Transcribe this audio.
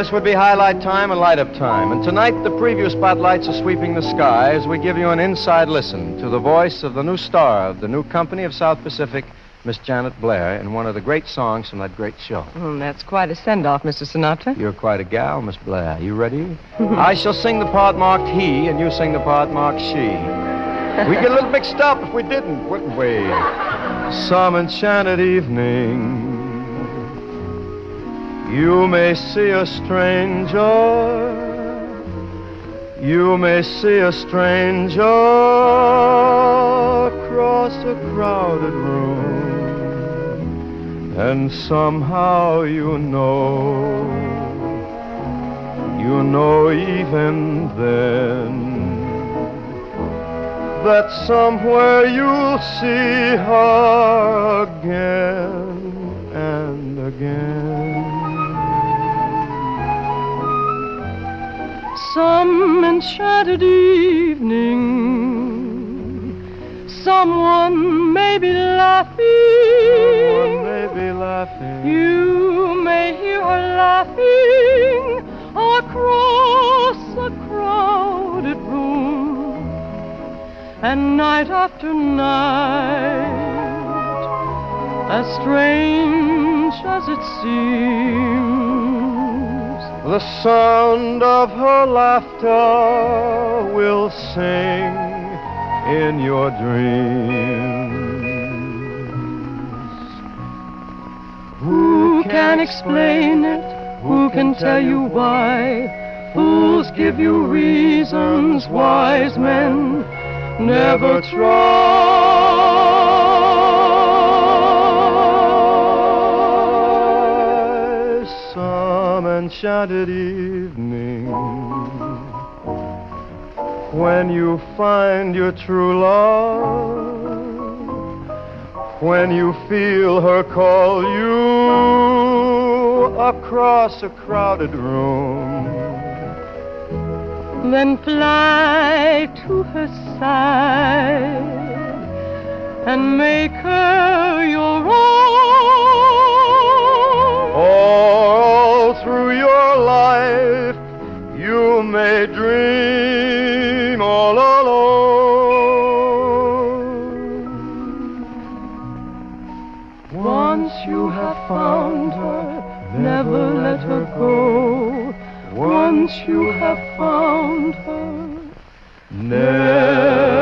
This would be highlight time and light-up time. And tonight, the preview spotlights are sweeping the sky as we give you an inside listen to the voice of the new star of the new company of South Pacific, Miss Janet Blair, in one of the great songs from that great show. That's quite a send-off, Mr. Sinatra. You're quite a gal, Miss Blair. You ready? I shall sing the part marked he, and you sing the part marked she. We'd get a little mixed up if we didn't, wouldn't we? Some enchanted evening, you may see a stranger. You may see a stranger across a crowded room, and somehow you know even then that somewhere you'll see her again and again. Some enchanted evening, someone may be laughing. You may hear her laughing across a crowded room. And night after night, as strange as it seems, the sound of her laughter will sing in your dreams. Who can explain it? Who can tell you why? Fools give you reasons, wise men never try. Some enchanted evening, when you find your true love, when you feel her call you across a crowded room, then fly to her side and make her your own. All through your life you may dream all alone. Once you have found her, never let her go. Once you have found her, never